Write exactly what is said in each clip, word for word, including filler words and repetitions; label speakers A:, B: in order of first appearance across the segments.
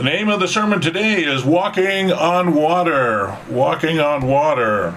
A: The name of the sermon today is Walking on Water. Walking on Water.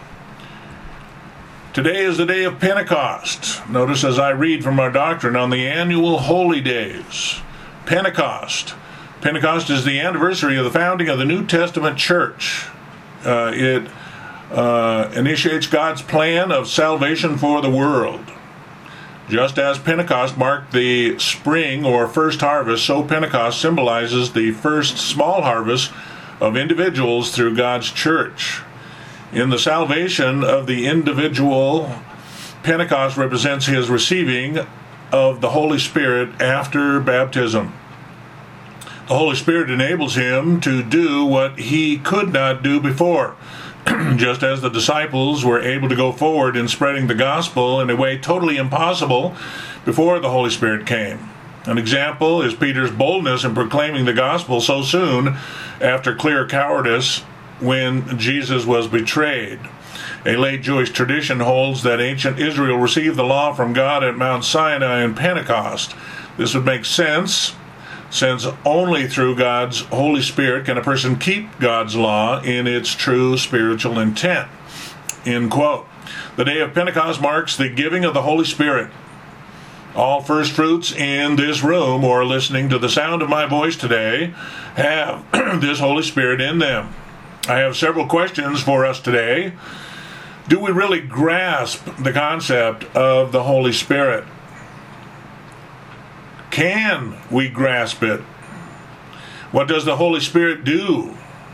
A: Today is the day of Pentecost. Notice as I read from our doctrine on the annual holy days. Pentecost. Pentecost is the anniversary of the founding of the New Testament church. Uh, it uh, initiates God's plan of salvation for the world. Just as Pentecost marked the spring or first harvest, so Pentecost symbolizes the first small harvest of individuals through God's church. In the salvation of the individual, Pentecost represents his receiving of the Holy Spirit after baptism. The Holy Spirit enables him to do what he could not do before. Just as the disciples were able to go forward in spreading the gospel in a way totally impossible before the Holy Spirit came. An example is Peter's boldness in proclaiming the gospel so soon after clear cowardice when Jesus was betrayed. A late Jewish tradition holds that ancient Israel received the law from God at Mount Sinai and Pentecost. This would make sense, since only through God's Holy Spirit can a person keep God's law in its true spiritual intent. End quote. The day of Pentecost marks the giving of the Holy Spirit. All first fruits in this room or listening to the sound of my voice today have this Holy Spirit in them. I have several questions for us today. Do we really grasp the concept of the Holy Spirit? Can we grasp it? What does the Holy Spirit do?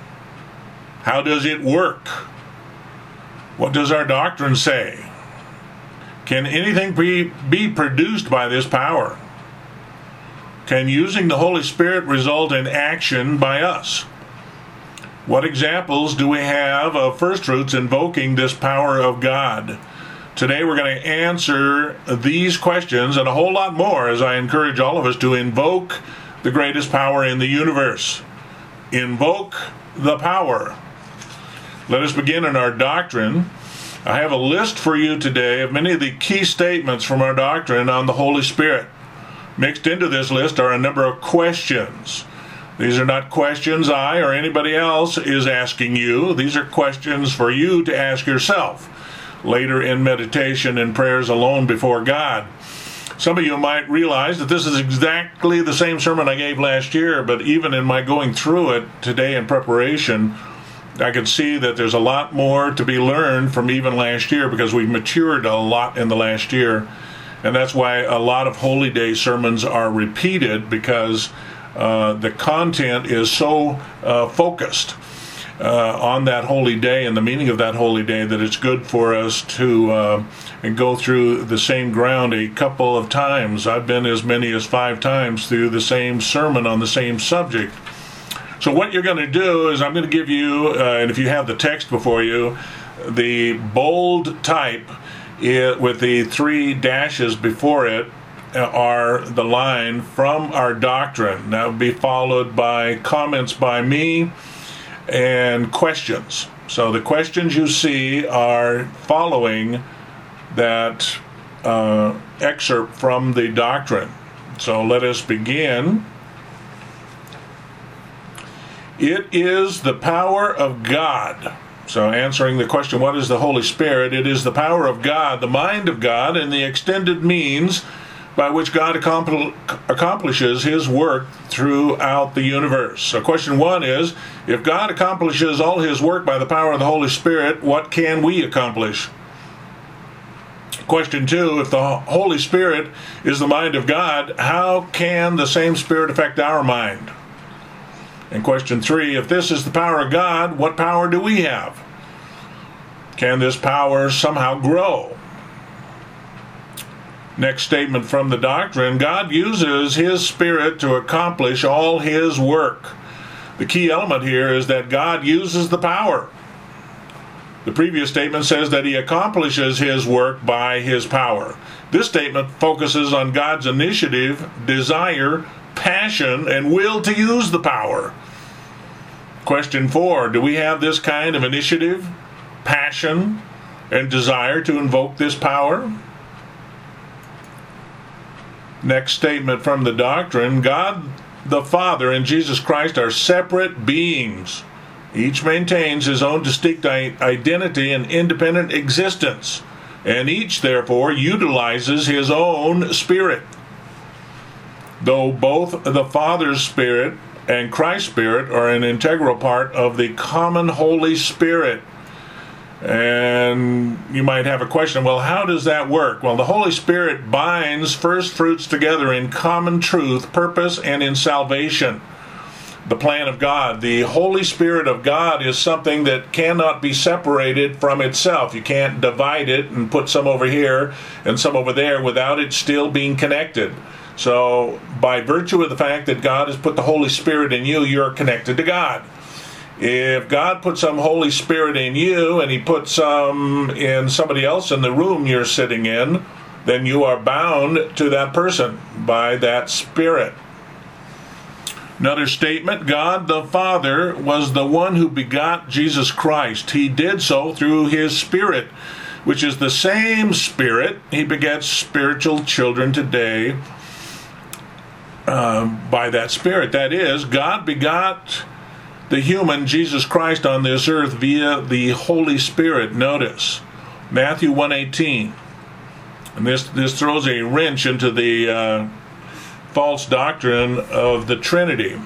A: How does it work? What does our doctrine say? Can anything be, be produced by this power? Can using the Holy Spirit result in action by us? What examples do we have of first fruits invoking this power of God? Today we're going to answer these questions and a whole lot more as I encourage all of us to invoke the greatest power in the universe. Invoke the power. Let us begin in our doctrine. I have a list for you today of many of the key statements from our doctrine on the Holy Spirit. Mixed into this list are a number of questions. These are not questions I or anybody else is asking you. These are questions for you to ask yourself later in meditation and prayers alone before God. Some of you might realize that this is exactly the same sermon I gave last year, but even in my going through it today in preparation, I could see that there's a lot more to be learned from even last year because we've matured a lot in the last year. And that's why a lot of Holy Day sermons are repeated, because uh, the content is so uh, focused Uh, on that holy day and the meaning of that holy day that it's good for us to uh, go through the same ground a couple of times. I've been as many as five times through the same sermon on the same subject. So what you're going to do is I'm going to give you, uh, and if you have the text before you, the bold type it, with the three dashes before it are the line from our doctrine. That will be followed by comments by me and questions. So the questions you see are following that uh, excerpt from the doctrine. So let us begin. It is the power of God. So answering the question, what is the Holy Spirit? It is the power of God, the mind of God, and the extended means by which God accompl- accomplishes his work throughout the universe. So question one is, if God accomplishes all his work by the power of the Holy Spirit, what can we accomplish? Question two, if the Holy Spirit is the mind of God, how can the same Spirit affect our mind? And question three, if this is the power of God, what power do we have? Can this power somehow grow? Next statement from the doctrine, God uses his Spirit to accomplish all his work. The key element here is that God uses the power. The previous statement says that he accomplishes his work by his power. This statement focuses on God's initiative, desire, passion, and will to use the power. Question four, do we have this kind of initiative, passion, and desire to invoke this power? Next statement from the doctrine, God the Father and Jesus Christ are separate beings. Each maintains his own distinct identity and independent existence, and each, therefore, utilizes his own Spirit. Though both the Father's Spirit and Christ's Spirit are an integral part of the common Holy Spirit. And you might have a question, well, how does that work? Well, the Holy Spirit binds first fruits together in common truth, purpose, and in salvation. The plan of God. The Holy Spirit of God is something that cannot be separated from itself. You can't divide it and put some over here and some over there without it still being connected. So, by virtue of the fact that God has put the Holy Spirit in you, you're connected to God. If God put some Holy Spirit in you and he put some in somebody else in the room you're sitting in, then you are bound to that person by that Spirit. Another statement, God the Father was the one who begot Jesus Christ. He did so through his Spirit, which is the same Spirit. He begets spiritual children today uh, by that Spirit. That is, God begot the human Jesus Christ on this earth via the Holy Spirit. Notice Matthew one eighteen, and this this throws a wrench into the uh, false doctrine of the Trinity.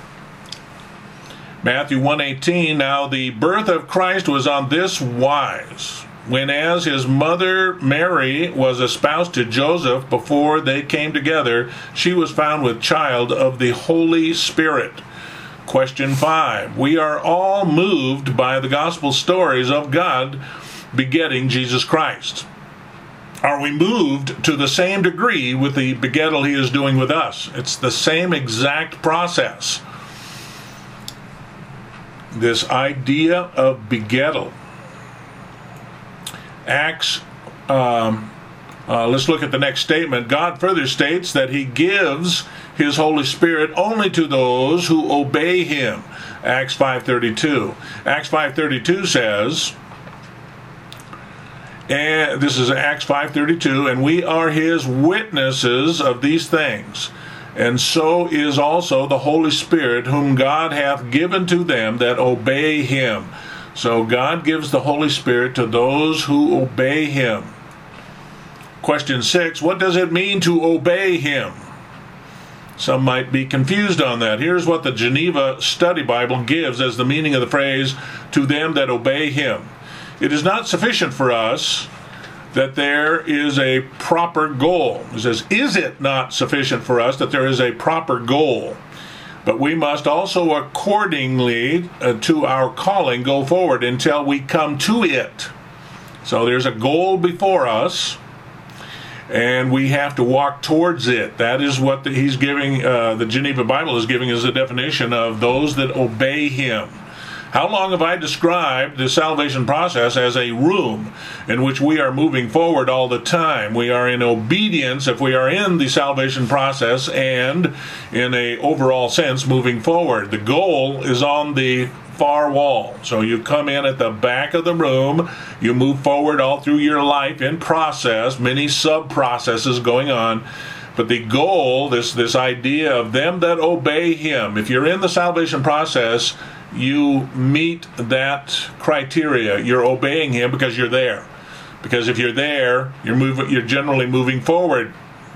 A: Matthew one eighteen, now the birth of Christ was on this wise, when as his mother Mary was espoused to Joseph, before they came together, she was found with child of the Holy Spirit. Question five. We are all moved by the gospel stories of God begetting Jesus Christ. Are we moved to the same degree with the begettal he is doing with us? It's the same exact process. This idea of begettal. Acts, um, uh, let's look at the next statement. God further states that he gives his Holy Spirit only to those who obey him. Acts five thirty-two. Acts five thirty-two says, and this is Acts five thirty-two, and we are his witnesses of these things, and so is also the Holy Spirit, whom God hath given to them that obey him. So God gives the Holy Spirit to those who obey him. Question six, what does it mean to obey him? Some might be confused on that. Here's what the Geneva Study Bible gives as the meaning of the phrase, to them that obey him. It is not sufficient for us that there is a proper goal. It says, is it not sufficient for us that there is a proper goal? But we must also accordingly uh, to our calling go forward until we come to it. So there's a goal before us, and we have to walk towards it. That is what the, he's giving, uh, the Geneva Bible is giving as a definition of those that obey him. How long have I described the salvation process as a room in which we are moving forward all the time? We are in obedience if we are in the salvation process, and in a overall sense moving forward. The goal is on the far wall. So you come in at the back of the room, you move forward all through your life in process, many sub-processes going on. But the goal, this, this idea of them that obey him, if you're in the salvation process, you meet that criteria. You're obeying him because you're there. Because if you're there, you're moving, you're generally moving forward.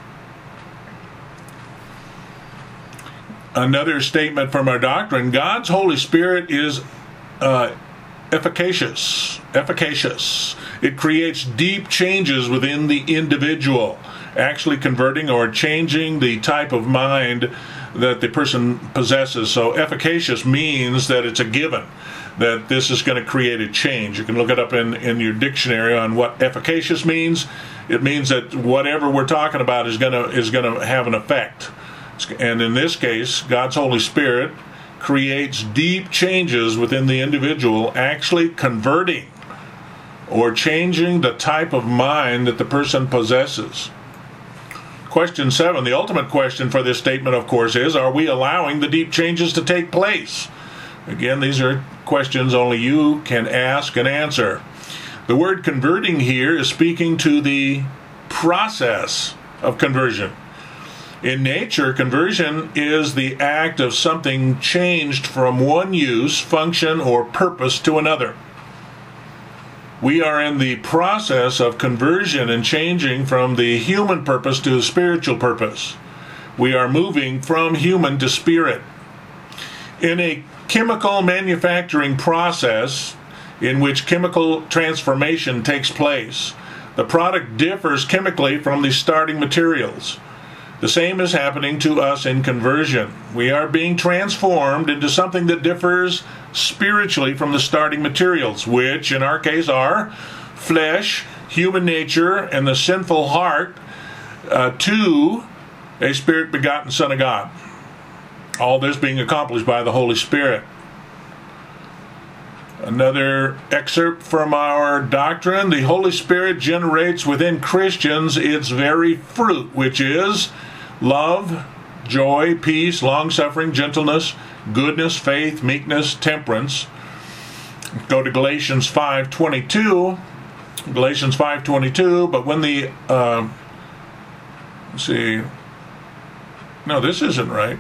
A: Another statement from our doctrine, God's Holy Spirit is uh, efficacious. Efficacious. It creates deep changes within the individual, actually converting or changing the type of mind that the person possesses. So efficacious means that it's a given, that this is going to create a change. You can look it up in, in your dictionary on what efficacious means. It means that whatever we're talking about is going to is going to have an effect. And in this case, God's Holy Spirit creates deep changes within the individual, actually converting or changing the type of mind that the person possesses. Question seven, the ultimate question for this statement, of course, is, are we allowing the deep changes to take place? Again, these are questions only you can ask and answer. The word converting here is speaking to the process of conversion. In nature, conversion is the act of something changed from one use, function, or purpose to another. We are in the process of conversion and changing from the human purpose to the spiritual purpose. We are moving from human to spirit. In a chemical manufacturing process in which chemical transformation takes place, the product differs chemically from the starting materials. The same is happening to us in conversion. We are being transformed into something that differs spiritually from the starting materials, which in our case are flesh, human nature, and the sinful heart, uh, to a Spirit-begotten Son of God. All this being accomplished by the Holy Spirit. Another excerpt from our doctrine: the Holy Spirit generates within Christians its very fruit, which is love, joy, peace, long-suffering, gentleness, goodness, faith, meekness, temperance. Go to Galatians five twenty-two. Galatians five twenty-two, but when the, uh, let's see, no, this isn't right.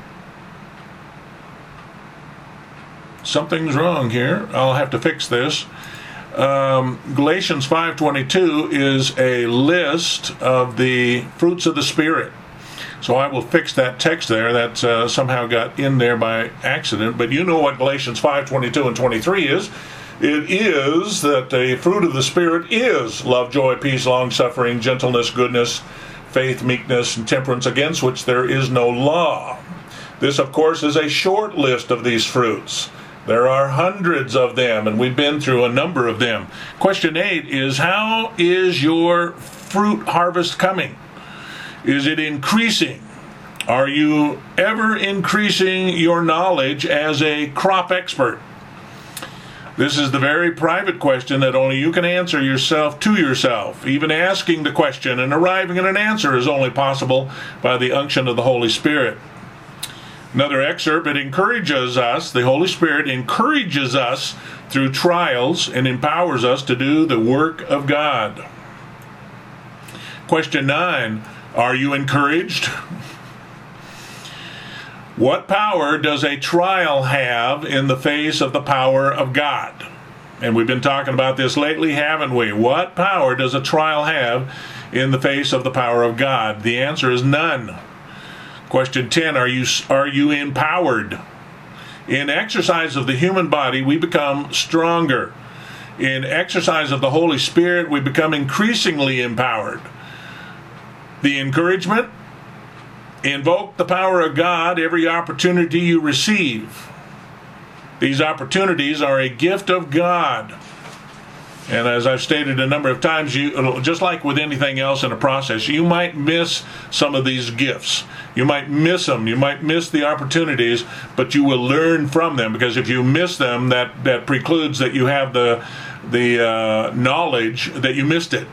A: Something's wrong here. I'll have to fix this. Um, Galatians five twenty-two is a list of the fruits of the Spirit. So I will fix that text there. That uh, somehow got in there by accident. But you know what Galatians five twenty-two and twenty-three is. It is that the fruit of the Spirit is love, joy, peace, long-suffering, gentleness, goodness, faith, meekness, and temperance, against which there is no law. This, of course, is a short list of these fruits. There are hundreds of them, and we've been through a number of them. Question eight is, how is your fruit harvest coming? Is it increasing? Are you ever increasing your knowledge as a crop expert? This is the very private question that only you can answer yourself to yourself. Even asking the question and arriving at an answer is only possible by the unction of the Holy Spirit. Another excerpt: it encourages us, the Holy Spirit encourages us through trials and empowers us to do the work of God. Question nine, are you encouraged? What power does a trial have in the face of the power of God? And we've been talking about this lately, haven't we? What power does a trial have in the face of the power of God? The answer is none. Question ten, are you, are you empowered? In exercise of the human body, we become stronger. In exercise of the Holy Spirit, we become increasingly empowered. The encouragement: invoke the power of God every opportunity you receive. These opportunities are a gift of God. And as I've stated a number of times, you, just like with anything else in a process, you might miss some of these gifts. You might miss them. You might miss the opportunities, but you will learn from them, because if you miss them, that, that precludes that you have the, the uh, knowledge that you missed it.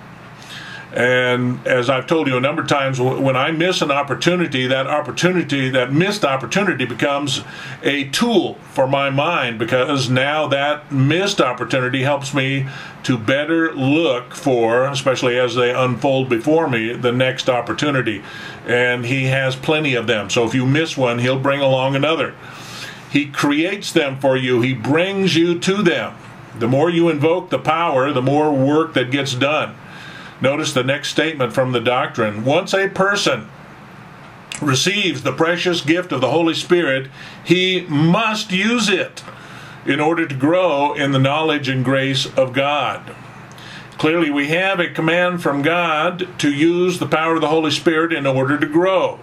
A: And as I've told you a number of times, when I miss an opportunity, that opportunity, that missed opportunity becomes a tool for my mind, because now that missed opportunity helps me to better look for, especially as they unfold before me, the next opportunity. And He has plenty of them. So if you miss one, He'll bring along another. He creates them for you. He brings you to them. The more you invoke the power, the more work that gets done. Notice the next statement from the doctrine. Once a person receives the precious gift of the Holy Spirit, he must use it in order to grow in the knowledge and grace of God. Clearly, we have a command from God to use the power of the Holy Spirit in order to grow.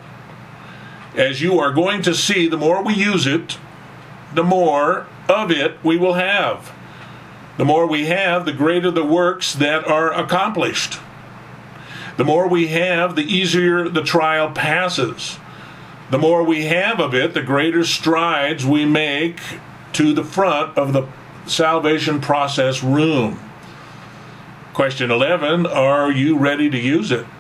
A: As you are going to see, the more we use it, the more of it we will have. The more we have, the greater the works that are accomplished. The more we have, the easier the trial passes. The more we have of it, the greater strides we make to the front of the salvation process room. Question eleven, are you ready to use it?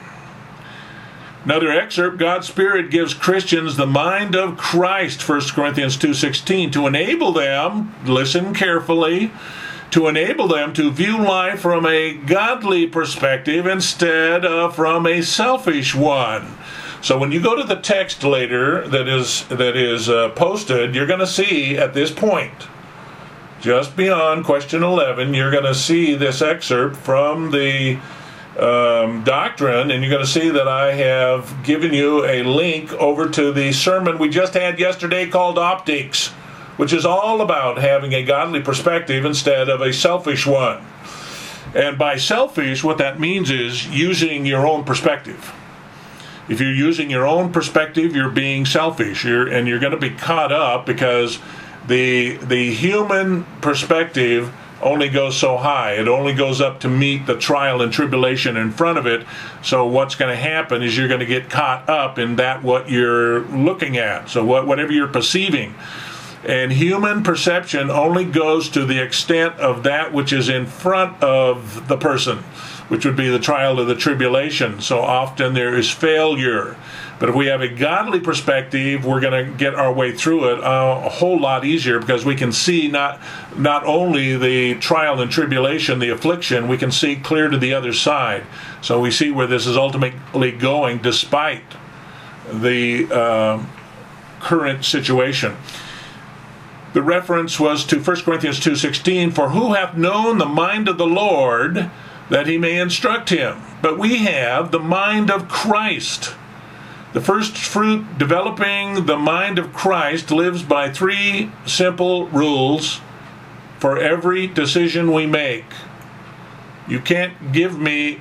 A: Another excerpt: God's Spirit gives Christians the mind of Christ, First Corinthians two sixteen, to enable them, listen carefully, to enable them to view life from a godly perspective instead of from a selfish one. So when you go to the text later that is that is uh, posted, you're going to see at this point, just beyond question eleven, you're going to see this excerpt from the um, doctrine, and you're going to see that I have given you a link over to the sermon we just had yesterday called Optics, which is all about having a godly perspective instead of a selfish one. And by selfish, what that means is using your own perspective. If you're using your own perspective, you're being selfish, you're, and you're going to be caught up because the the human perspective only goes so high. It only goes up to meet the trial and tribulation in front of it. So what's going to happen is you're going to get caught up in that what you're looking at. So what, whatever you're perceiving. And human perception only goes to the extent of that which is in front of the person, which would be the trial of the tribulation. So often there is failure. But if we have a godly perspective, we're going to get our way through it uh, a whole lot easier, because we can see not not only the trial and tribulation, the affliction, we can see clear to the other side. So we see where this is ultimately going despite the uh, current situation. The reference was to First Corinthians two sixteen, for who hath known the mind of the Lord, that he may instruct him? But we have the mind of Christ. The first fruit developing the mind of Christ lives by three simple rules for every decision we make. You can't give me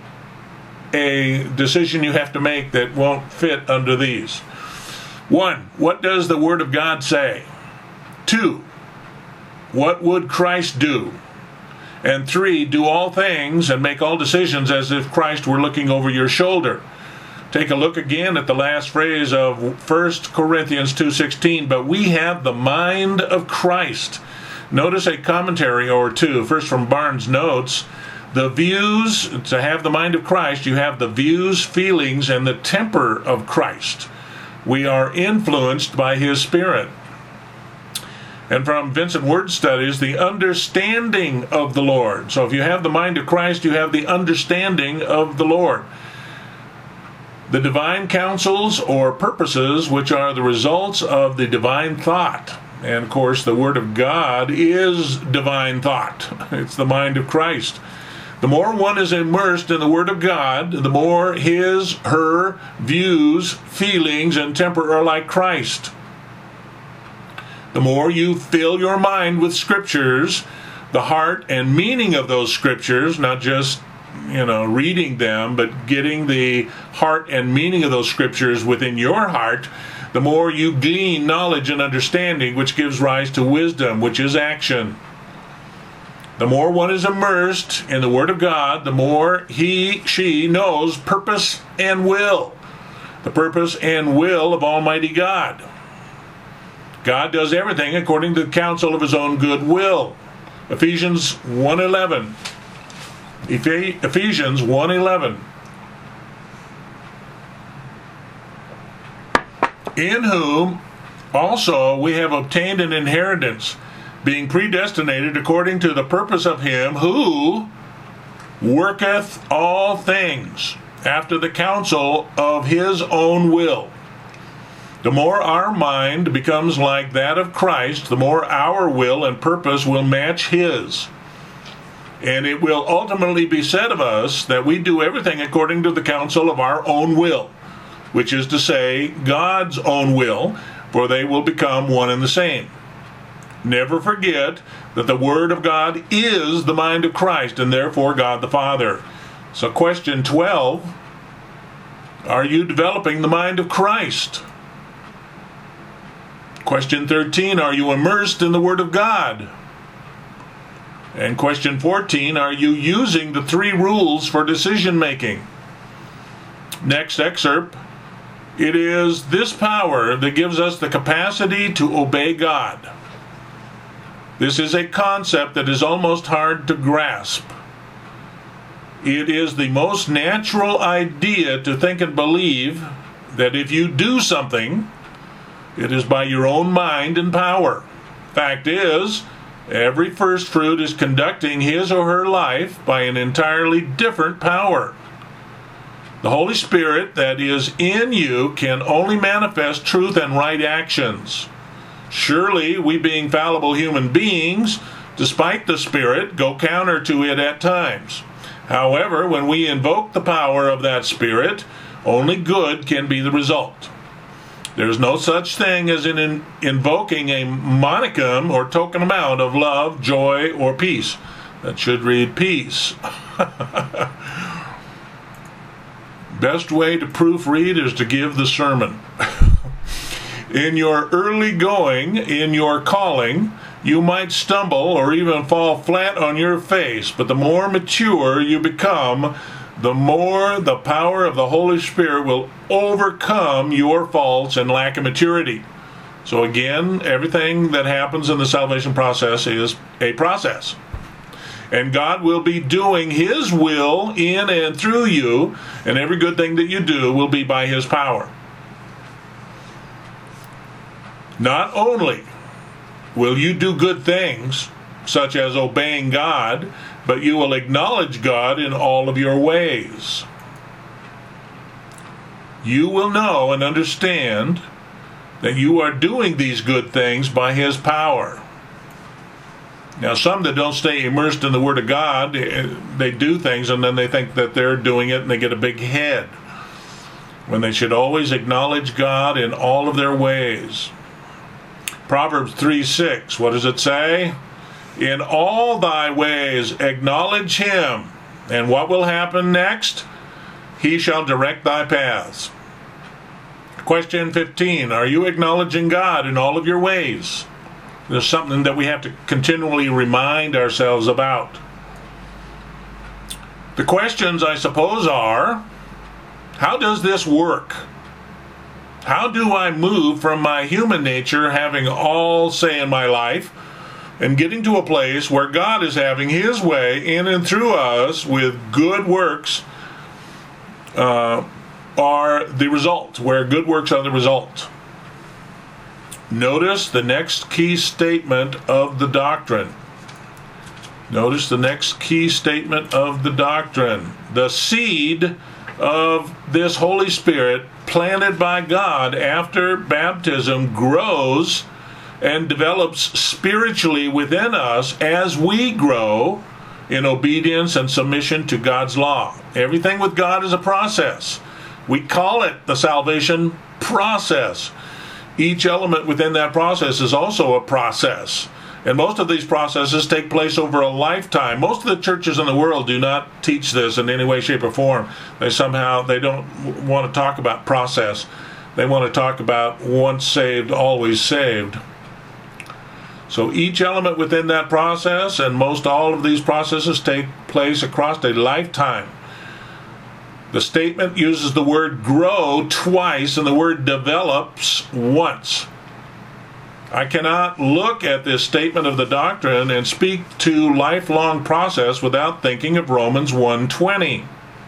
A: a decision you have to make that won't fit under these. One, what does the Word of God say? Two, what would Christ do? And three, do all things and make all decisions as if Christ were looking over your shoulder. Take a look again at the last phrase of First Corinthians two sixteen, but we have the mind of Christ. Notice a commentary or two, first from Barnes' Notes. The views, to have the mind of Christ, you have the views, feelings, and the temper of Christ. We are influenced by His Spirit. And from Vincent Word Studies, the understanding of the Lord. So if you have the mind of Christ, you have the understanding of the Lord. The divine counsels or purposes, which are the results of the divine thought. And of course, the Word of God is divine thought. It's the mind of Christ. The more one is immersed in the Word of God, the more his, her views, feelings, and temper are like Christ. The more you fill your mind with Scriptures, the heart and meaning of those Scriptures, not just, you know, reading them, but getting the heart and meaning of those Scriptures within your heart, the more you glean knowledge and understanding, which gives rise to wisdom, which is action. The more one is immersed in the Word of God, the more he, she knows purpose and will. The purpose and will of Almighty God. God does everything according to the counsel of His own good will. Ephesians one eleven. Ephesians one eleven. In whom also we have obtained an inheritance, being predestinated according to the purpose of Him who worketh all things after the counsel of His own will. The more our mind becomes like that of Christ, the more our will and purpose will match His. And it will ultimately be said of us that we do everything according to the counsel of our own will, which is to say, God's own will, for they will become one and the same. Never forget that the Word of God is the mind of Christ, and therefore God the Father. So question twelve, are you developing the mind of Christ? Question thirteen, are you immersed in the Word of God? And question fourteen, are you using the three rules for decision making? Next excerpt, it is this power that gives us the capacity to obey God. This is a concept that is almost hard to grasp. It is the most natural idea to think and believe that if you do something, it is by your own mind and power. Fact is, every first fruit is conducting his or her life by an entirely different power. The Holy Spirit that is in you can only manifest truth and right actions. Surely, we being fallible human beings, despite the Spirit, go counter to it at times. However, when we invoke the power of that Spirit, only good can be the result. There's no such thing as in, in invoking a monicum or token amount of love, joy, or peace. That should read peace. Best way to proofread is to give the sermon. In your early going, in your calling, you might stumble or even fall flat on your face, but the more mature you become, the more the power of the Holy Spirit will overcome your faults and lack of maturity. So again, everything that happens in the salvation process is a process. And God will be doing His will in and through you, and every good thing that you do will be by His power. Not only will you do good things, such as obeying God, but you will acknowledge God in all of your ways. You will know and understand that you are doing these good things by His power. Now, some that don't stay immersed in the Word of God, they do things and then they think that they're doing it and they get a big head, when they should always acknowledge God in all of their ways. Proverbs three six, what does it say? In all thy ways acknowledge Him, and what will happen next? He shall direct thy paths. Question fifteen, are you acknowledging God in all of your ways? There's something that we have to continually remind ourselves about. The questions, I suppose, are, how does this work? How do I move from my human nature having all say in my life and getting to a place where God is having His way in and through us with good works uh, are the result, where good works are the result? Notice the next key statement of the doctrine. Notice the next key statement of the doctrine. The seed of this Holy Spirit planted by God after baptism grows and develops spiritually within us as we grow in obedience and submission to God's law. Everything with God is a process. We call it the salvation process. Each element within that process is also a process. And most of these processes take place over a lifetime. Most of the churches in the world do not teach this in any way, shape, or form. They somehow, they don't want to talk about process. They want to talk about once saved, always saved. So each element within that process, and most all of these processes, take place across a lifetime. The statement uses the word grow twice and the word develops once. I cannot look at this statement of the doctrine and speak to lifelong process without thinking of Romans one twenty.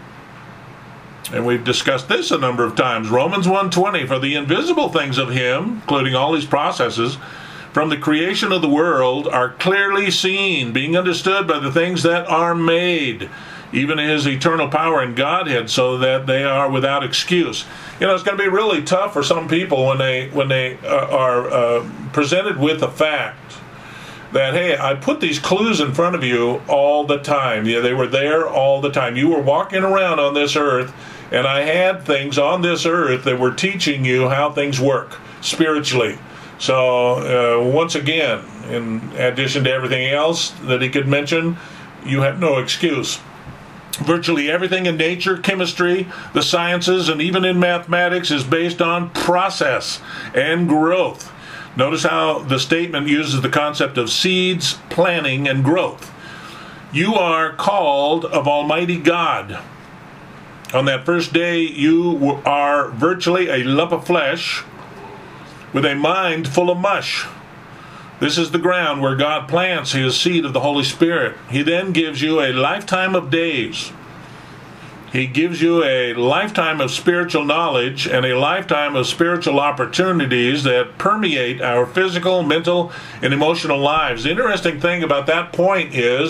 A: And we've discussed this a number of times. Romans one twenty, for the invisible things of Him, including all these processes, from the creation of the world, are clearly seen, being understood by the things that are made, even His eternal power and Godhead, so that they are without excuse. You know, it's going to be really tough for some people when they when they uh, are uh, presented with the fact that, hey, I put these clues in front of you all the time. Yeah, they were there all the time. You were walking around on this earth, and I had things on this earth that were teaching you how things work spiritually. So, uh, once again, in addition to everything else that he could mention, you have no excuse. Virtually everything in nature, chemistry, the sciences, and even in mathematics is based on process and growth. Notice how the statement uses the concept of seeds, planting, and growth. You are called of Almighty God. On that first day, you are virtually a lump of flesh with a mind full of mush. This is the ground where God plants His seed of the Holy Spirit. He then gives you a lifetime of days. He gives you a lifetime of spiritual knowledge and a lifetime of spiritual opportunities that permeate our physical, mental, and emotional lives. The interesting thing about that point is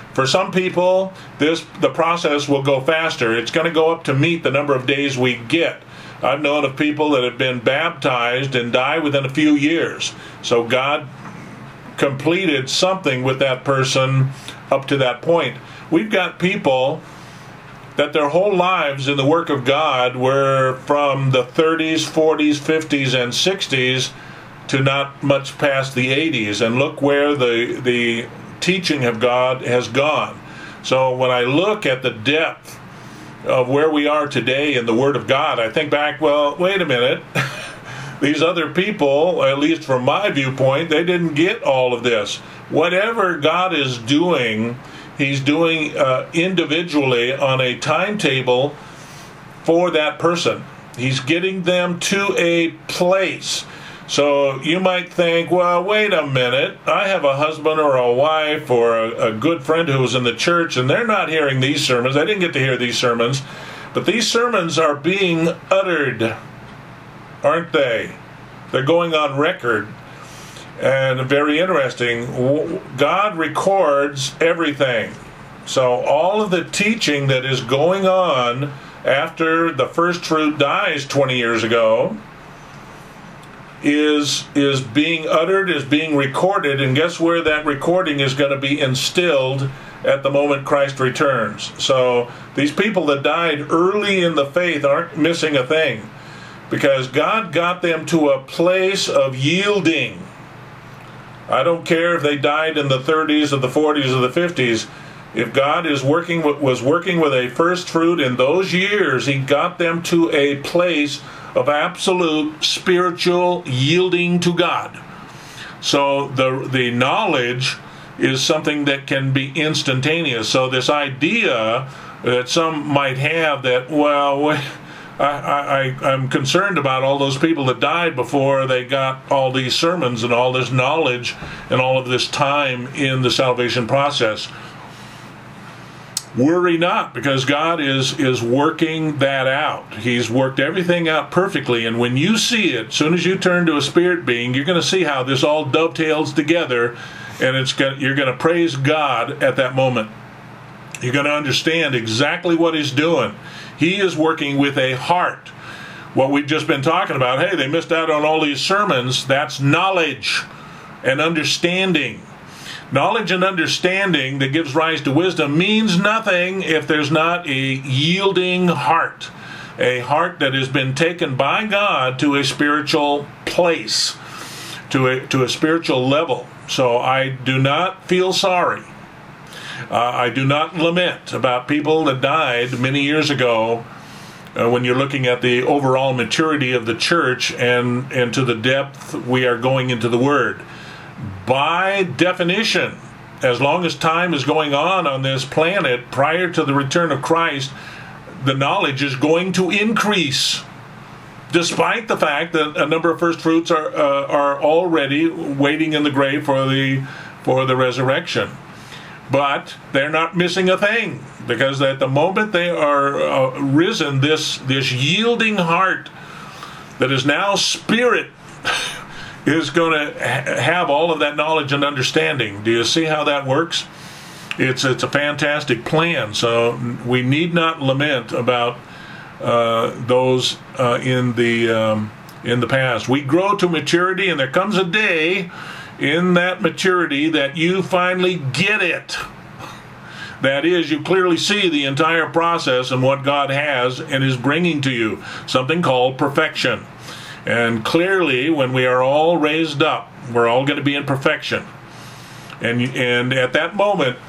A: For some people, this the process will go faster. It's going to go up to meet the number of days we get. I've known of people that have been baptized and die within a few years. So God completed something with that person up to that point. We've got people that their whole lives in the work of God were from the thirties, forties, fifties, and sixties to not much past the eighties. And look where the the teaching of God has gone. So when I look at the depth of where we are today in the Word of God, I think back, well, wait a minute. These other people, at least from my viewpoint, they didn't get all of this. Whatever God is doing, He's doing uh, individually on a timetable for that person. He's getting them to a place. So you might think, well, wait a minute. I have a husband or a wife or a, a good friend who was in the church, and they're not hearing these sermons. I didn't get to hear these sermons. But these sermons are being uttered, aren't they? They're going on record. And very interesting, God records everything. So all of the teaching that is going on after the first fruit dies twenty years ago is is being uttered, is being recorded, and guess where that recording is going to be instilled at the moment Christ returns. So these people that died early in the faith aren't missing a thing, because God got them to a place of yielding. I don't care if they died in the thirties or the forties or the fifties. If God is working was working with a first fruit in those years, He got them to a place of absolute spiritual yielding to God. So the the knowledge is something that can be instantaneous. So this idea that some might have that, well, I, I, I'm concerned about all those people that died before they got all these sermons and all this knowledge and all of this time in the salvation process. Worry not, because God is is working that out. He's worked everything out perfectly, and when you see it, as soon as you turn to a spirit being, you're going to see how this all dovetails together, and it's going, you're going to praise God at that moment. You're going to understand exactly what He's doing. He is working with a heart. What we've just been talking about, hey, they missed out on all these sermons, that's knowledge and understanding. Knowledge and understanding that gives rise to wisdom means nothing if there's not a yielding heart. A heart that has been taken by God to a spiritual place, to a, to a spiritual level. So I do not feel sorry. Uh, I do not lament about people that died many years ago uh, when you're looking at the overall maturity of the church and, and to the depth we are going into the Word. By definition, as long as time is going on on this planet prior to the return of Christ, the knowledge is going to increase, despite the fact that a number of first fruits are uh, are already waiting in the grave for the for the resurrection. But they're not missing a thing, because at the moment they are uh, risen, this this yielding heart that is now spirit is going to ha- have all of that knowledge and understanding. Do you see how that works? It's it's a fantastic plan. So we need not lament about uh, those uh, in the um, in the past. We grow to maturity, and there comes a day in that maturity that you finally get it. That is, you clearly see the entire process and what God has and is bringing to you, something called perfection. And clearly, when we are all raised up, we're all going to be in perfection. And and at that moment,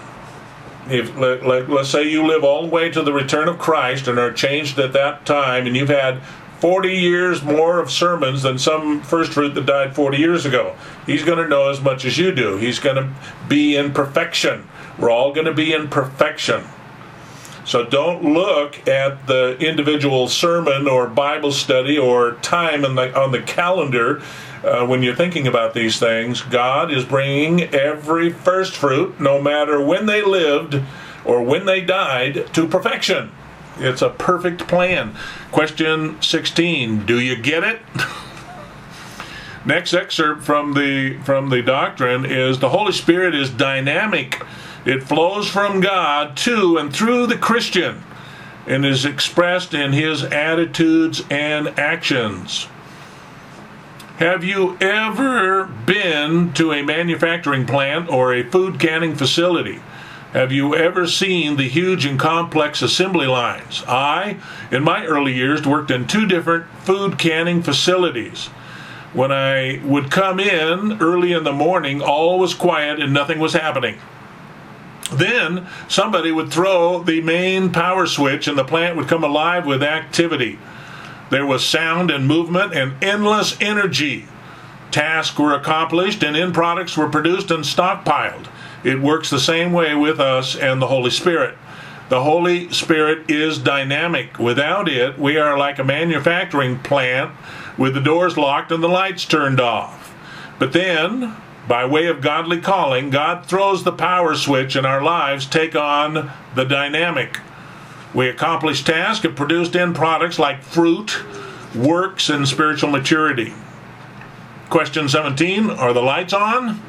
A: if let, let, let's say you live all the way to the return of Christ and are changed at that time, and you've had forty years more of sermons than some first fruit that died forty years ago. He's going to know as much as you do. He's going to be in perfection. We're all going to be in perfection. So don't look at the individual sermon or Bible study or time on the, on the calendar uh, when you're thinking about these things. God is bringing every first fruit, no matter when they lived or when they died, to perfection. It's a perfect plan. Question sixteen, do you get it? Next excerpt from the from the doctrine is the Holy Spirit is dynamic. It flows from God to and through the Christian and is expressed in his attitudes and actions. Have you ever been to a manufacturing plant or a food canning facility? Have you ever seen the huge and complex assembly lines? I, in my early years, worked in two different food canning facilities. When I would come in early in the morning, all was quiet and nothing was happening. Then somebody would throw the main power switch and the plant would come alive with activity. There was sound and movement and endless energy. Tasks were accomplished and end products were produced and stockpiled. It works the same way with us and the Holy Spirit. The Holy Spirit is dynamic. Without it, we are like a manufacturing plant with the doors locked and the lights turned off. But then, by way of godly calling, God throws the power switch and our lives take on the dynamic. We accomplish tasks and produce end products like fruit, works, and spiritual maturity. Question seventeen, are the lights on?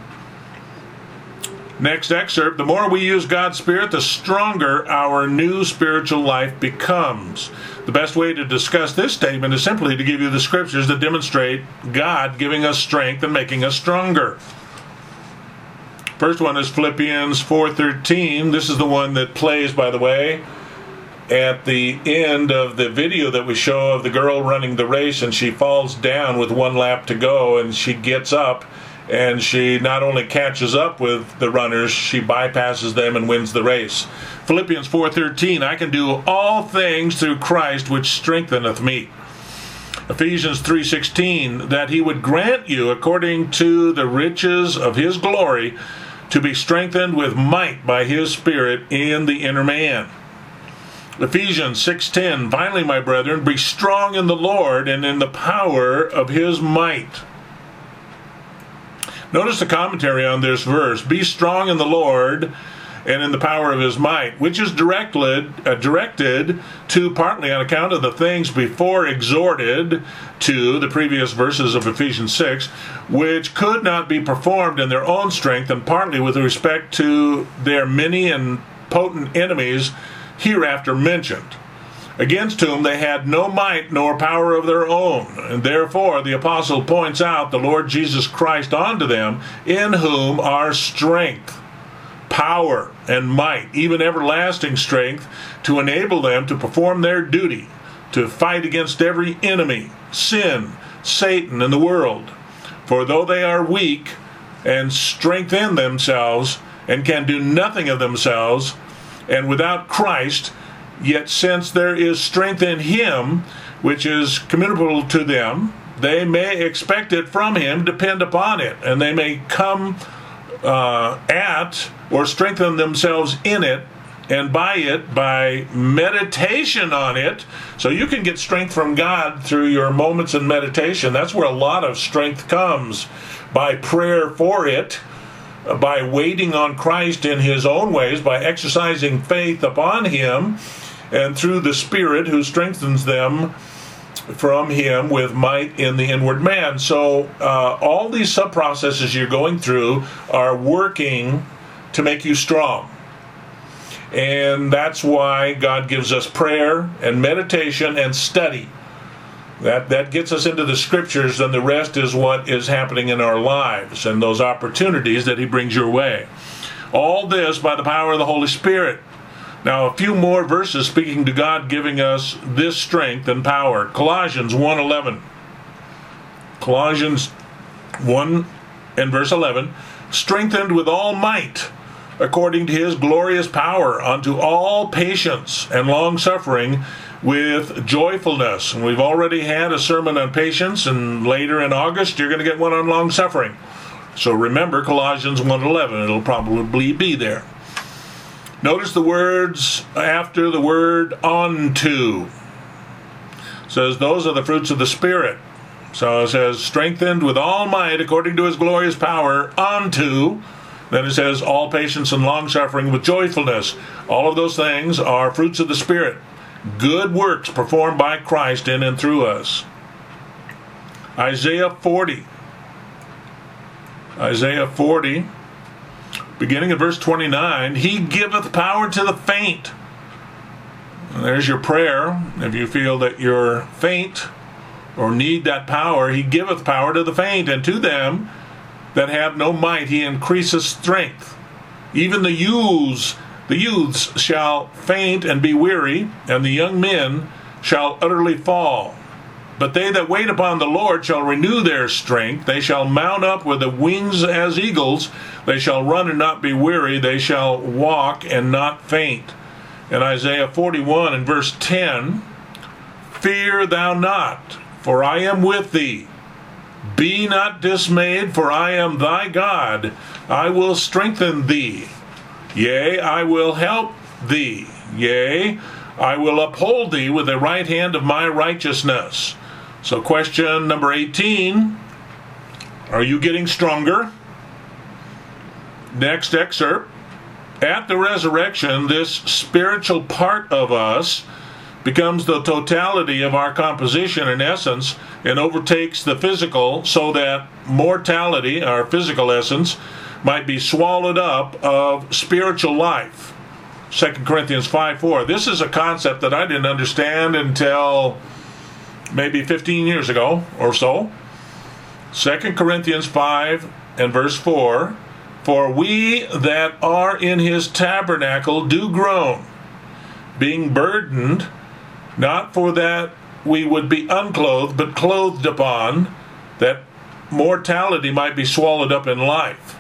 A: Next excerpt, the more we use God's Spirit, the stronger our new spiritual life becomes. The best way to discuss this statement is simply to give you the scriptures that demonstrate God giving us strength and making us stronger. First one is Philippians four thirteen. This is the one that plays, by the way, at the end of the video that we show of the girl running the race, and she falls down with one lap to go, and she gets up, and she not only catches up with the runners, she bypasses them and wins the race. Philippians four thirteen, I can do all things through Christ which strengtheneth me. Ephesians three sixteen, that he would grant you according to the riches of his glory to be strengthened with might by his Spirit in the inner man. Ephesians six ten, finally, my brethren, be strong in the Lord and in the power of his might. Notice the commentary on this verse. Be strong in the Lord and in the power of his might, which is directed, uh, directed to partly on account of the things before exhorted to, the previous verses of Ephesians six, which could not be performed in their own strength, and partly with respect to their many and potent enemies hereafter mentioned, against whom they had no might nor power of their own. And therefore the apostle points out the Lord Jesus Christ unto them, in whom are strength, power, and might, even everlasting strength, to enable them to perform their duty, to fight against every enemy, sin, Satan, and the world. For though they are weak and strength in themselves, and can do nothing of themselves, and without Christ, yet since there is strength in him, which is communicable to them, they may expect it from him, depend upon it, and they may come uh, at or strengthen themselves in it, and by it, by meditation on it. So you can get strength from God through your moments in meditation. That's where a lot of strength comes, by prayer for it, by waiting on Christ in his own ways, by exercising faith upon him, and through the Spirit who strengthens them from him with might in the inward man. So uh, all these sub-processes you're going through are working to make you strong. And that's why God gives us prayer and meditation and study. That, that gets us into the scriptures, and the rest is what is happening in our lives and those opportunities that he brings your way. All this by the power of the Holy Spirit. Now, a few more verses speaking to God giving us this strength and power. Colossians one eleven. Colossians one and verse eleven. Strengthened with all might, according to his glorious power, unto all patience and long-suffering with joyfulness. And we've already had a sermon on patience, and later in August you're going to get one on long-suffering. So remember Colossians one eleven. It'll probably be there. Notice the words after the word unto. It says those are the fruits of the Spirit. So it says strengthened with all might according to his glorious power unto. Then it says all patience and long-suffering with joyfulness. All of those things are fruits of the Spirit. Good works performed by Christ in and through us. Isaiah forty. Isaiah forty, beginning at verse twenty-nine, he giveth power to the faint. And there's your prayer. If you feel that you're faint or need that power, he giveth power to the faint, and to them that have no might he increaseth strength. Even the youths, the youths shall faint and be weary, and the young men shall utterly fall. But they that wait upon the Lord shall renew their strength. They shall mount up with the wings as eagles. They shall run and not be weary. They shall walk and not faint. In Isaiah forty-one and verse ten, fear thou not, for I am with thee. Be not dismayed, for I am thy God. I will strengthen thee. Yea, I will help thee. Yea, I will uphold thee with the right hand of my righteousness. So question number eighteen, are you getting stronger? Next excerpt. At the resurrection, this spiritual part of us becomes the totality of our composition and essence and overtakes the physical, so that mortality, our physical essence, might be swallowed up of spiritual life. Second Corinthians five four. This is a concept that I didn't understand until maybe fifteen years ago or so. Second Corinthians five and verse four. For we that are in his tabernacle do groan, being burdened, not for that we would be unclothed, but clothed upon, that mortality might be swallowed up in life.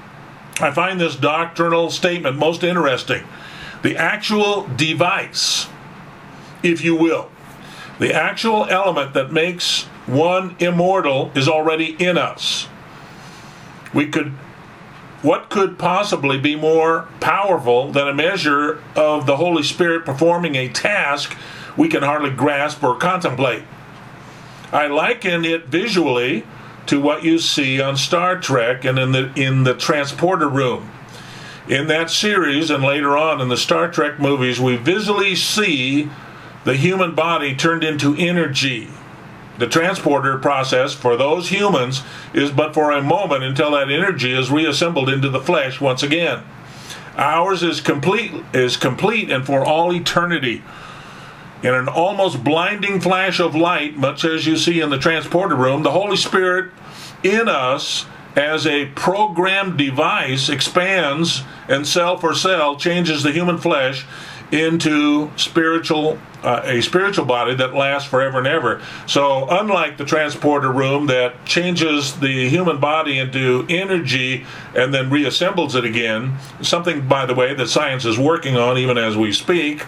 A: I find this doctrinal statement most interesting. The actual device, if you will, the actual element that makes one immortal is already in us. We could, what could possibly be more powerful than a measure of the Holy Spirit performing a task we can hardly grasp or contemplate? I liken it visually to what you see on Star Trek and in the in the transporter room. In that series and later on in the Star Trek movies, we visually see the human body turned into energy. The transporter process for those humans is but for a moment until that energy is reassembled into the flesh once again. Ours is complete, is complete and for all eternity. In an almost blinding flash of light, much as you see in the transporter room, the Holy Spirit in us as a programmed device expands and cell for cell changes the human flesh into spiritual, uh, a spiritual body that lasts forever and ever. So unlike the transporter room that changes the human body into energy and then reassembles it again, something, by the way, that science is working on even as we speak,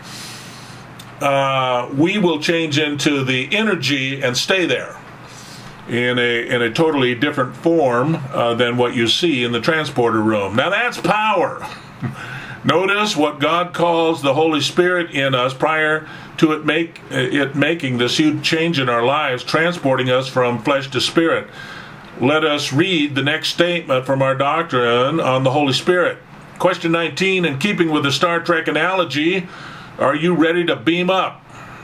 A: uh, we will change into the energy and stay there in a in a totally different form uh, than what you see in the transporter room. Now that's power. Notice what God calls the Holy Spirit in us prior to it make it making this huge change in our lives, transporting us from flesh to spirit. Let us read the next statement from our doctrine on the Holy Spirit. Question nineteen, in keeping with the Star Trek analogy, are you ready to beam up?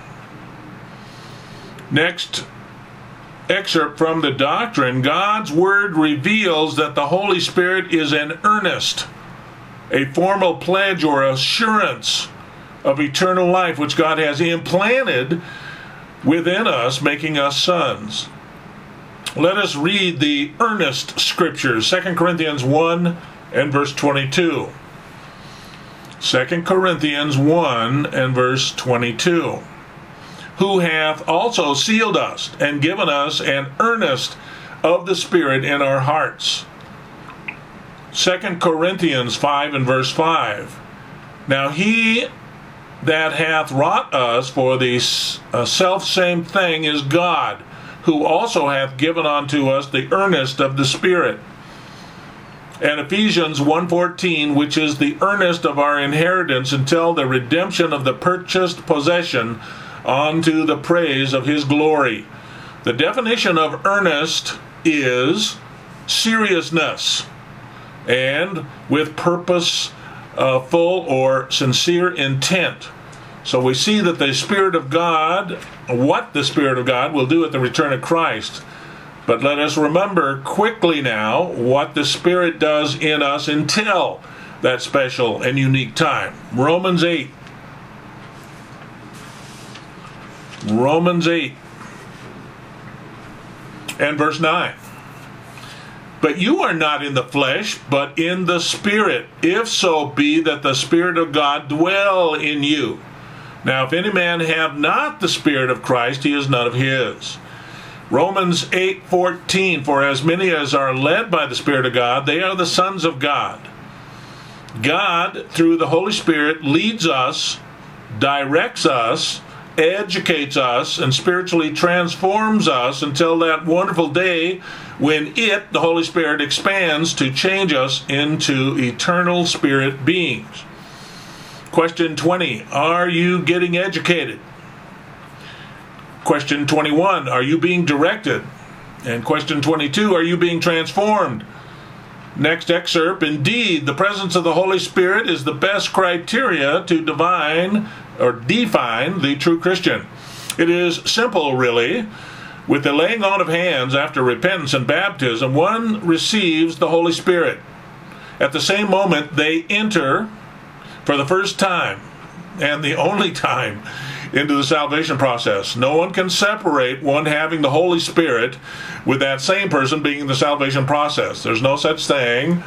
A: Next excerpt from the doctrine, God's Word reveals that the Holy Spirit is an earnest, a formal pledge or assurance of eternal life which God has implanted within us, making us sons. Let us read the earnest scriptures, Second Corinthians one and verse twenty-two. Second Corinthians one and verse twenty-two. Who hath also sealed us and given us an earnest of the Spirit in our hearts. Second Corinthians five and verse five. Now he that hath wrought us for the uh, selfsame thing is God, who also hath given unto us the earnest of the Spirit. And Ephesians one fourteen, which is the earnest of our inheritance until the redemption of the purchased possession unto the praise of his glory. The definition of earnest is seriousness and with purpose, uh, full or sincere intent. So we see that the Spirit of God, what the Spirit of God will do at the return of Christ, But let us remember quickly now what the Spirit does in us until that special and unique time. Romans eight. Romans eight and verse nine. But you are not in the flesh, but in the Spirit, if so be that the Spirit of God dwell in you. Now, if any man have not the Spirit of Christ, he is none of his. Romans eight fourteen, for as many as are led by the Spirit of God, they are the sons of God. God, through the Holy Spirit, leads us, directs us, educates us, and spiritually transforms us until that wonderful day when it, the Holy Spirit, expands to change us into eternal spirit beings. Question twenty, are you getting educated? Question twenty-one, are you being directed? And question twenty-two, are you being transformed? Next excerpt, indeed, the presence of the Holy Spirit is the best criteria to divine or define the true Christian. It is simple, really. With the laying on of hands after repentance and baptism, one receives the Holy Spirit. At the same moment, they enter for the first time and the only time into the salvation process. No one can separate one having the Holy Spirit with that same person being in the salvation process. There's no such thing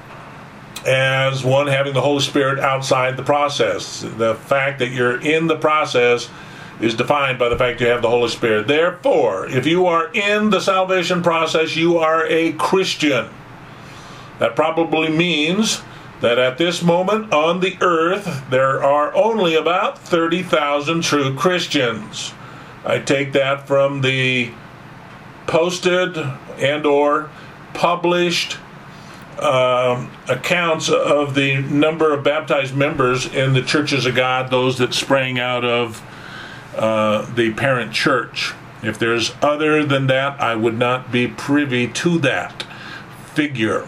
A: as one having the Holy Spirit outside the process. The fact that you're in the process is defined by the fact you have the Holy Spirit. Therefore, if you are in the salvation process, you are a Christian. That probably means that at this moment on the earth, there are only about thirty thousand true Christians. I take that from the posted and or published uh, accounts of the number of baptized members in the churches of God, those that sprang out of uh, the parent church. If there's other than that, I would not be privy to that figure.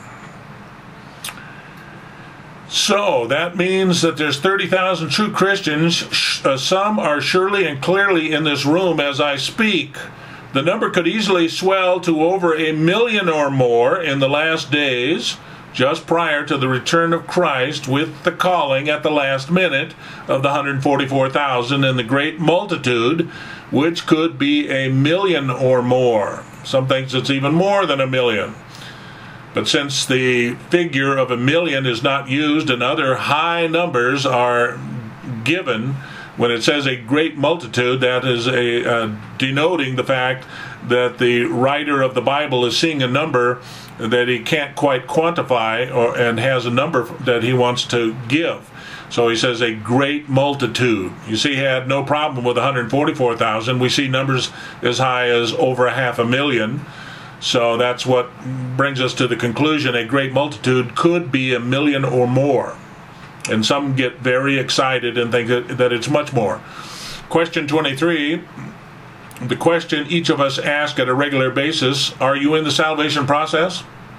A: So that means that there's thirty thousand true Christians. Uh, some are surely and clearly in this room as I speak. The number could easily swell to over a million or more in the last days, just prior to the return of Christ, with the calling at the last minute of the one hundred forty-four thousand and the great multitude, which could be a million or more. Some think it's even more than a million. But since the figure of a million is not used and other high numbers are given, when it says a great multitude, that is a uh, denoting the fact that the writer of the Bible is seeing a number that he can't quite quantify, or and has a number that he wants to give. So he says a great multitude. You see, he had no problem with one hundred forty-four thousand. We see numbers as high as over a half a million. So that's what brings us to the conclusion a great multitude could be a million or more. And some get very excited and think that, that it's much more. Question twenty-three, the question each of us ask at a regular basis, are you in the salvation process?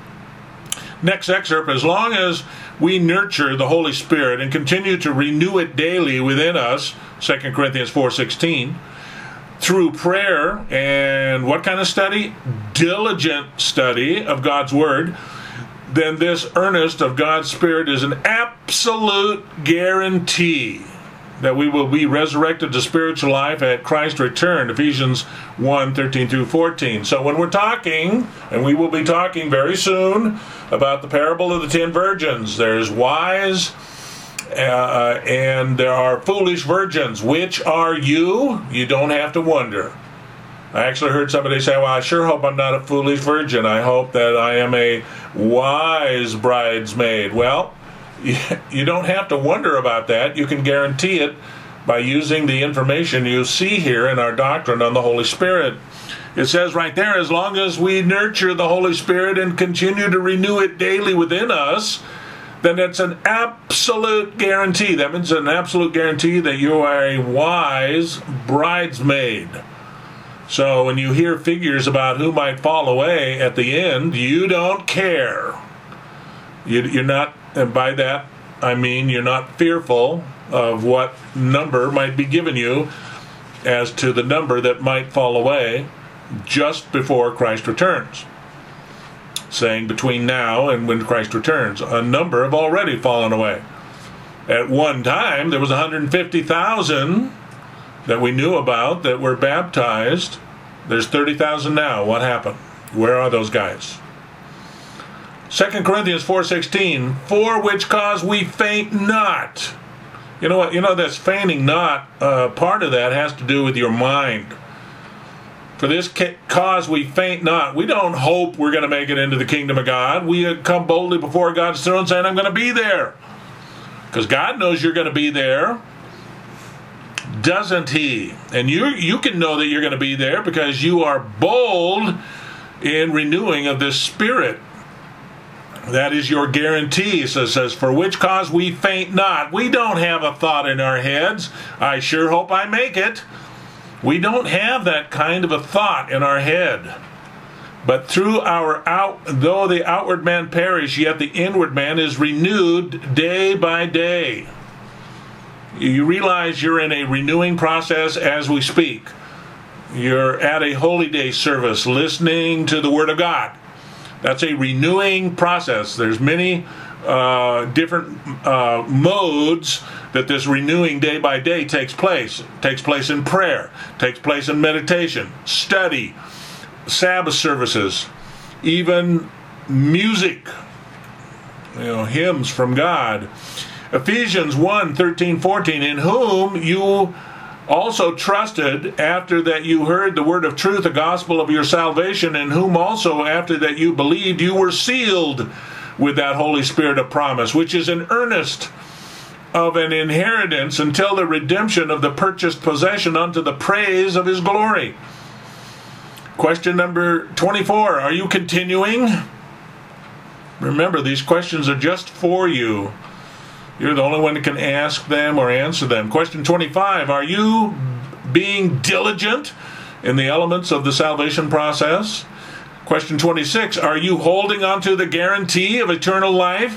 A: Next excerpt, as long as we nurture the Holy Spirit and continue to renew it daily within us, Second Corinthians four sixteen, through prayer and what kind of study? Diligent study of God's Word, then this earnest of God's Spirit is an absolute guarantee that we will be resurrected to spiritual life at Christ's return, Ephesians one thirteen through fourteen. So when we're talking, and we will be talking very soon about the parable of the ten virgins, there's wise Uh, and there are foolish virgins. Which are you? You don't have to wonder. I actually heard somebody say, well, I sure hope I'm not a foolish virgin. I hope that I am a wise bridesmaid. Well, you don't have to wonder about that. You can guarantee it by using the information you see here in our doctrine on the Holy Spirit. It says right there, as long as we nurture the Holy Spirit and continue to renew it daily within us, then it's an absolute guarantee. That means an absolute guarantee that you are a wise bridesmaid. So when you hear figures about who might fall away at the end, you don't care. You, you're not, and by that I mean you're not fearful of what number might be given you as to the number that might fall away. just before Christ returns, saying between now and when Christ returns. A number have already fallen away. At one time, there was one hundred fifty thousand that we knew about that were baptized. There's thirty thousand now. What happened? Where are those guys? Second Corinthians four sixteen, for which cause we faint not. You know what? You know that's fainting not. Uh, part of that has to do with your mind. For this cause we faint not. We don't hope we're going to make it into the kingdom of God. We come boldly before God's throne saying, I'm going to be there. Because God knows you're going to be there. Doesn't He? And you you can know that you're going to be there because you are bold in renewing of this Spirit. That is your guarantee. So it says, for which cause we faint not. We don't have a thought in our heads, I sure hope I make it. We don't have that kind of a thought in our head. But through our out, though the outward man perish, yet the inward man is renewed day by day. You realize you're in a renewing process as we speak. You're at a Holy Day service listening to the Word of God. That's a renewing process. There's many uh, different uh, modes that this renewing day by day takes place. It takes place in prayer, takes place in meditation, study, Sabbath services, even music, you know, hymns from God. Ephesians one thirteen fourteen, in whom you also trusted after that you heard the word of truth, the gospel of your salvation, in whom also after that you believed you were sealed with that Holy Spirit of promise, which is an earnest of an inheritance until the redemption of the purchased possession unto the praise of His glory. Question number twenty-four, are you continuing? Remember, these questions are just for you. You're the only one that can ask them or answer them. Question twenty-five, are you being diligent in the elements of the salvation process? Question twenty-six, are you holding on to the guarantee of eternal life?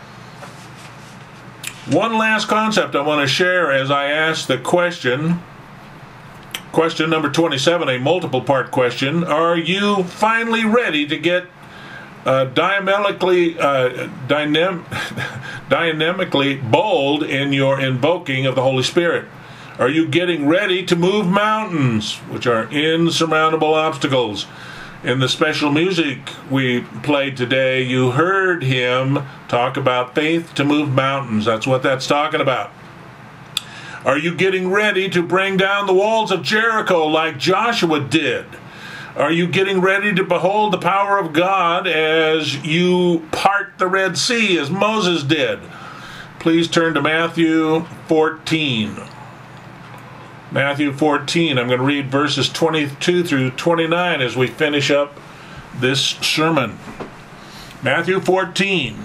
A: One last concept I want to share as I ask the question. Question number twenty-seven, a multiple part question. Are you finally ready to get uh, dynamically, uh, dynam dynamically bold in your invoking of the Holy Spirit? Are you getting ready to move mountains, which are insurmountable obstacles? In the special music we played today, you heard him talk about faith to move mountains. That's what that's talking about. Are you getting ready to bring down the walls of Jericho like Joshua did? Are you getting ready to behold the power of God as you part the Red Sea as Moses did? Please turn to Matthew fourteen. Matthew fourteen. I'm going to read verses twenty-two through twenty-nine as we finish up this sermon. Matthew fourteen.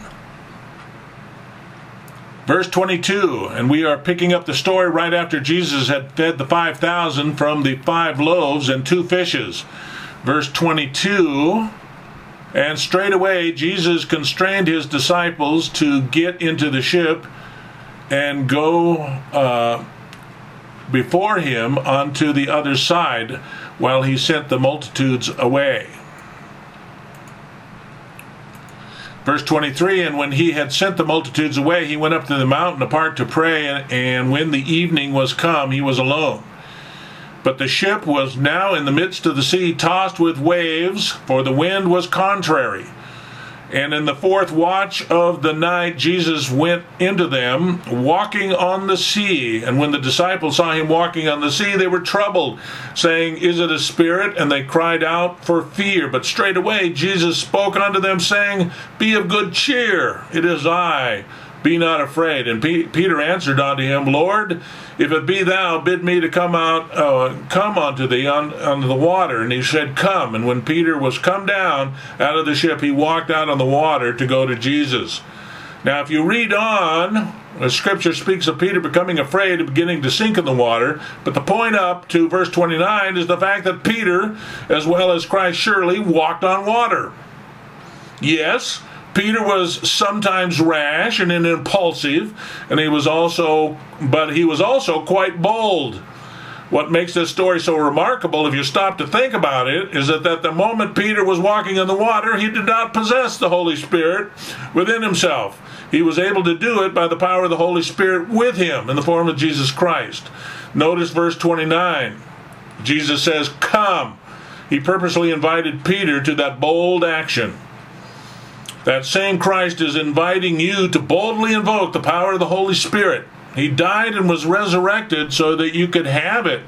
A: Verse twenty-two, and we are picking up the story right after Jesus had fed the five thousand from the five loaves and two fishes. Verse twenty-two, and straightway Jesus constrained his disciples to get into the ship and go uh, before him unto the other side while he sent the multitudes away. Verse twenty-three, and when he had sent the multitudes away, he went up to the mountain apart to pray, and, and when the evening was come, he was alone. But the ship was now in the midst of the sea, tossed with waves, for the wind was contrary. And in the fourth watch of the night, Jesus went into them, walking on the sea. And when the disciples saw him walking on the sea, they were troubled, saying, Is it a spirit? And they cried out for fear. But straightway Jesus spoke unto them, saying, Be of good cheer, it is I. Be not afraid. And P Peter answered unto him, Lord, if it be thou, bid me to come out, uh, come unto thee on, on the water. And he said, Come. And when Peter was come down out of the ship, he walked out on the water to go to Jesus. Now, if you read on, the Scripture speaks of Peter becoming afraid and beginning to sink in the water. But the point up to verse twenty-nine is the fact that Peter, as well as Christ surely, walked on water. Yes, Peter was sometimes rash and impulsive, and he was also, but he was also quite bold. What makes this story so remarkable, if you stop to think about it, is that at the moment Peter was walking in the water, he did not possess the Holy Spirit within himself. He was able to do it by the power of the Holy Spirit with him in the form of Jesus Christ. Notice verse twenty-nine. Jesus says, "Come." He purposely invited Peter to that bold action. That same Christ is inviting you to boldly invoke the power of the Holy Spirit. He died and was resurrected so that you could have it.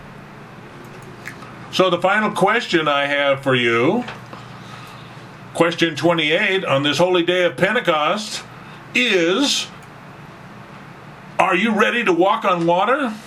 A: So the final question I have for you, question twenty-eight on this holy day of Pentecost, is, are you ready to walk on water?